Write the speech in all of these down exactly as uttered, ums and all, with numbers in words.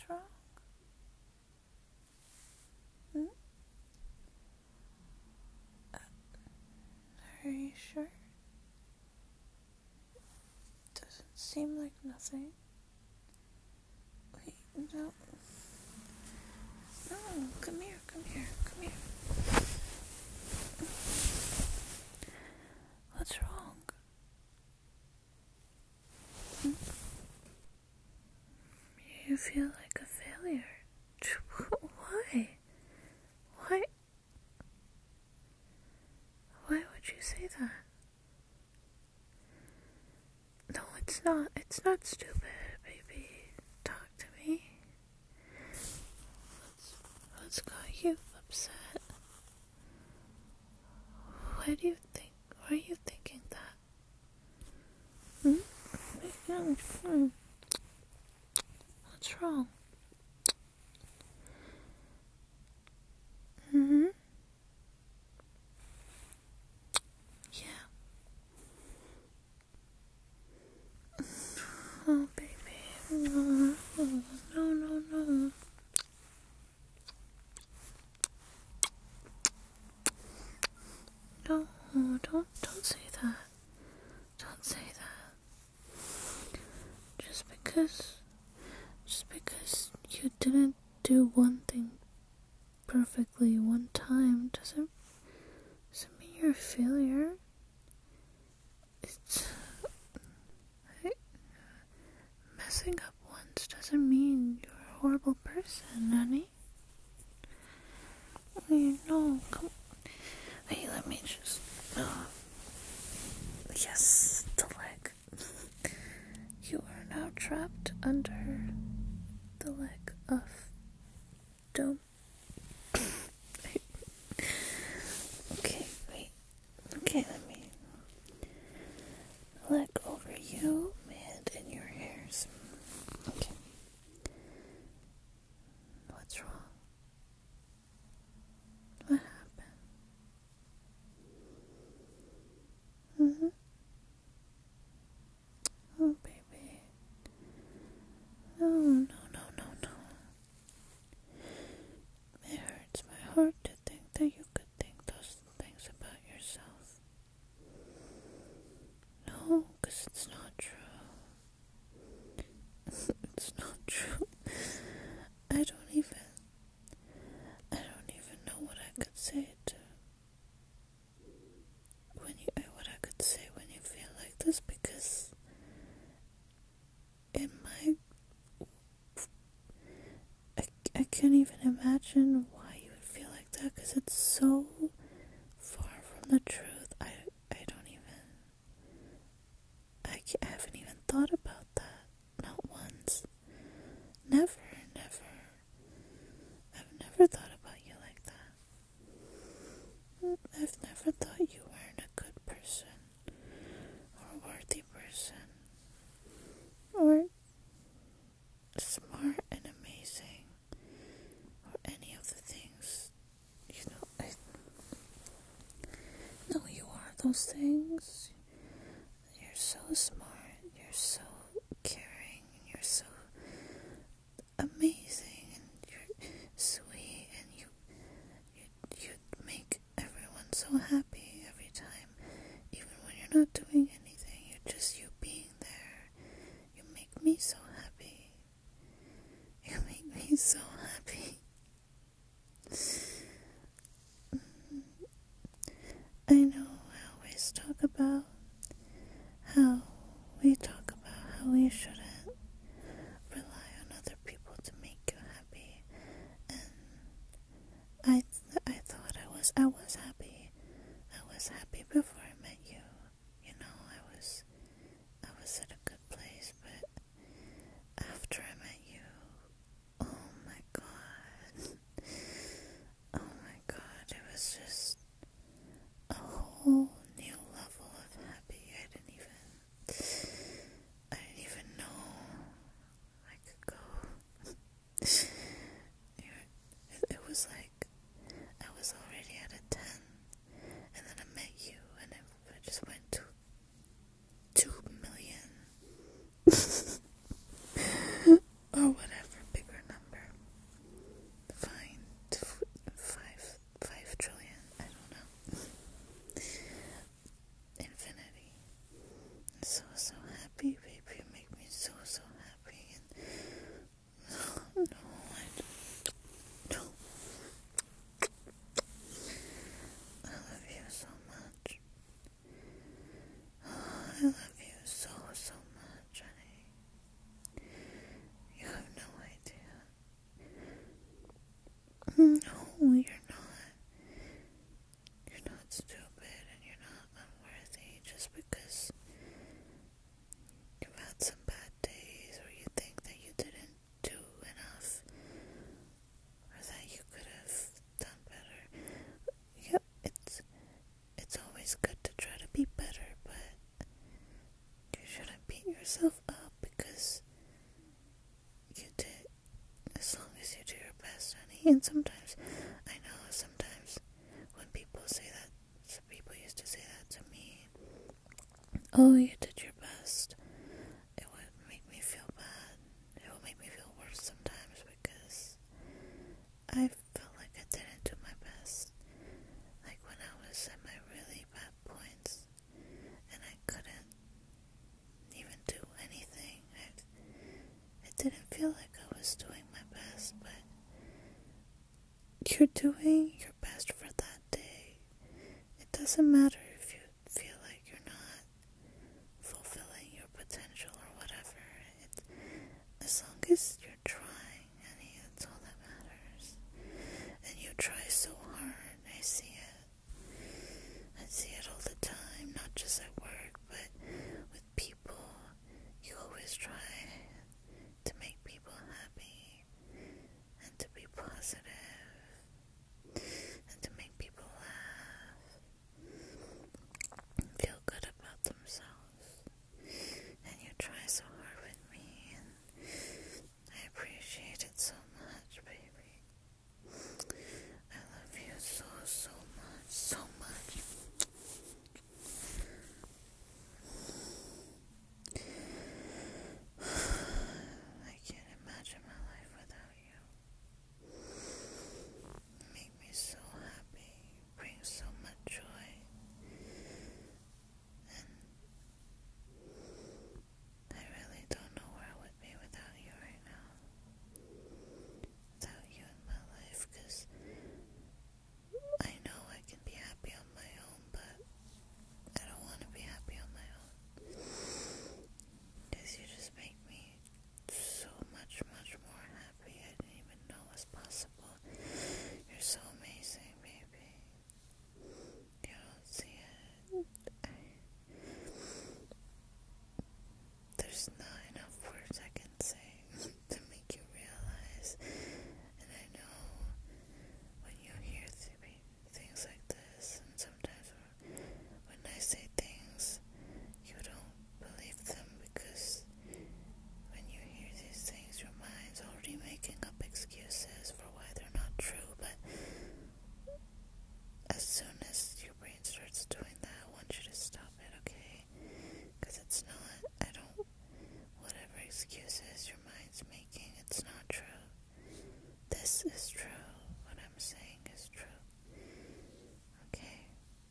wrong? Hmm? Uh, are you sure? Doesn't seem like nothing. Wait, no. No, come here, come here, come here. What's wrong? Hmm? You feel like a failure. Why? Why? Why would you say that? No, it's not. It's not stupid, baby. Talk to me. What's, what's got you upset? Why do you think? Why are you thinking that? Hmm? Hmm. What's wrong? Hmm? Yeah. Oh, baby. No, no, no, no. No, don't, don't say that. Don't say that. Just because, just because you didn't do one thing perfectly one time doesn't, doesn't mean you're a failure. It's, messing up once doesn't mean you're a horrible person, honey. Wait, no, come. Wait, let me just. Oh. Yes, the leg. You are now trapped under the leg of Dome. Okay, wait. Okay, let me leg over you and in your hairs. Okay. What's wrong? What happened? Mm-hmm. Oh, baby. No, no, no, no, no. It hurts my heart to think that you could think those things about yourself. No, because it's not true. It's not true. I don't even, I don't even know what I could say to, when you, what I could say when you feel like this, because in my, I, I can't even imagine why you would feel like that, because it's so far from the truth. I, I don't even, I, I haven't even thought about that, not once. Never, never. I've never thought about you like that. I've never thought you weren't a good person, or a worthy person, or smart and amazing, or any of the things. You know, I know you are those things. You're so smart, you're so caring, and you're so amazing, and you're sweet, and you, you, you make everyone so happy every time, even when you're not doing anything. You're just you being there. You make me so happy. You make me so happy. I know I always talk about how we talk about how we shouldn't rely on other people to make you happy, and I th- I thought I was I was happy. I was happy before I met you. You know, I was I was at a good place, but after I met you, oh my god, oh my god, it was just a whole new level of happy. I didn't even, I didn't even know I could go. It, it was like I was already at a ten. happy. And sometimes, I know sometimes when people say that, some people used to say that to me, oh, you did your best, it would make me feel bad. It would make me feel worse sometimes because I felt like I didn't do my best. Like when I was at my really bad points and I couldn't even do anything. I, it didn't feel like I was doing my best, but you're doing your best for that day. It doesn't matter if you feel like you're not fulfilling your potential or whatever. It, as long as you're trying, honey, that's all that matters. And you try so hard. I see it. I see it all the time, not just at work, but with people. You always try to make people happy and to be positive and to make people laugh, feel good about themselves. And you try so hard with me, and I appreciate it so much, baby. I love you so, so much, so much. I can't imagine my life without you. You make me so happy, you bring so much joy. And I really don't know where I would be without you right now. Without you in my life, because I know I can be happy on my own, but I don't want to be happy on my own. Because you just make me so much, much more happy. I didn't even know was possible. You're so amazing, baby. You don't see it. I, there's not enough words I can say to make you realize. And I know when you hear th- things like this, and sometimes when I say things, you don't believe them because when you hear these things, your mind's already making up excuses for why they're not true. But as soon as your brain starts doing that, I want you to stop it, okay? Because it's not, I don't, whatever excuses your mind's making, it's not true. This is true. What I'm saying is true. Okay?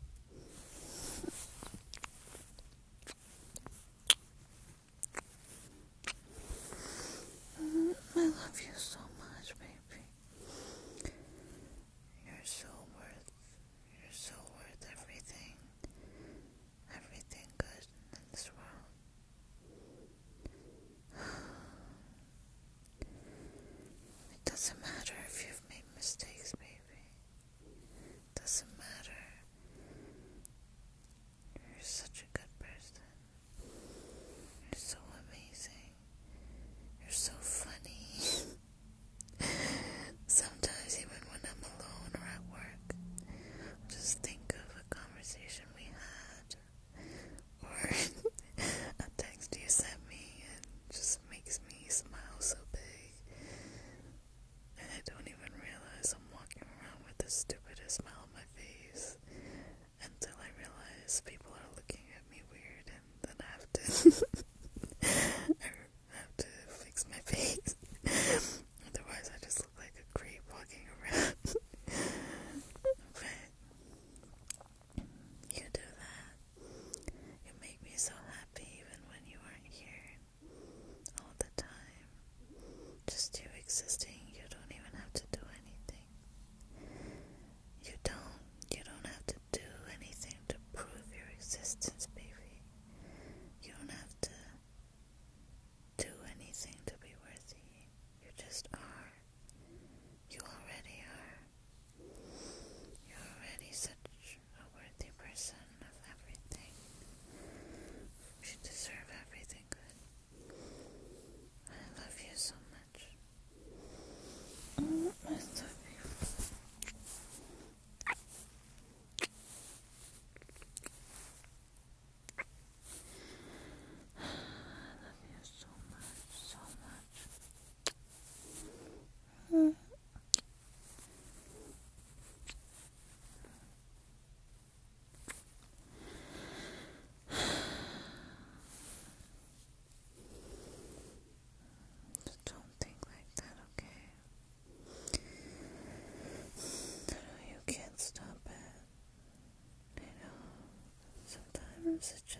I love you so much, baby. You're so worth, you're so worth everything, everything good in this world. It doesn't matter if you've made mistakes, baby. It doesn't matter. You're such a good person. You're so amazing. You're so funny. Sometimes even when I'm alone or at work, I'll just think of a conversation we had or a text you sent me, and it just makes me smile so big. And I don't even realize I'm walking around with the stupidest smile on my face until I realize people are looking at me weird, and then I have to I have to fix my face. Otherwise I just look like a creep walking around. But you do that. You make me so happy even when you aren't here all the time. Just you existing, you don't even have to do anything. You don't. You don't have to do anything to prove your existence, baby. You don't have have such